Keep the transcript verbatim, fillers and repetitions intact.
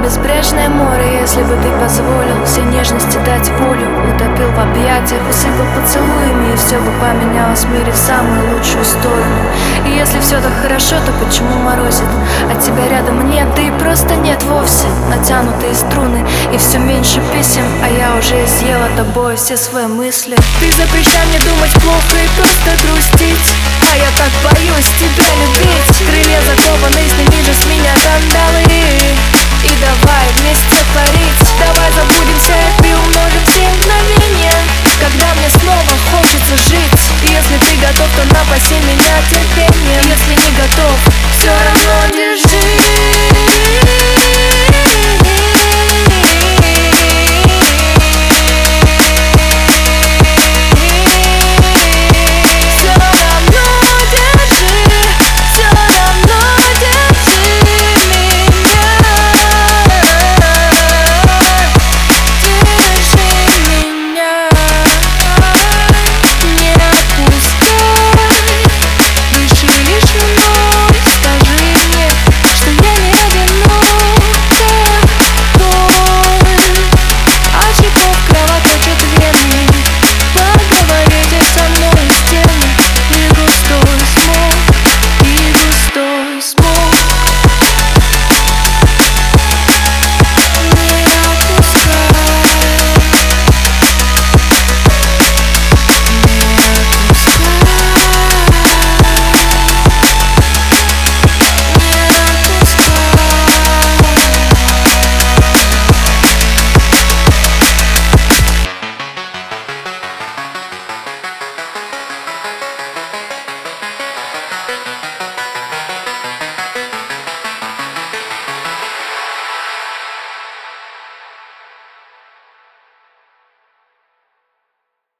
безбрежное море. Если бы ты позволил все нежности дать волю, утопил в объятиях, усыпал поцелуями, и все бы поменялось в мире в самую лучшую сторону. И если все так хорошо, то почему морозит? А тебя рядом нет, да и просто нет вовсе. Натянутые струны и все меньше писем, а я уже изъела тобой все свои мысли. Ты запрещай мне думать плохо и просто грустить, а я так боюсь тебя любить. Крылья закованы, сними же с меня сандалы, и давай вместе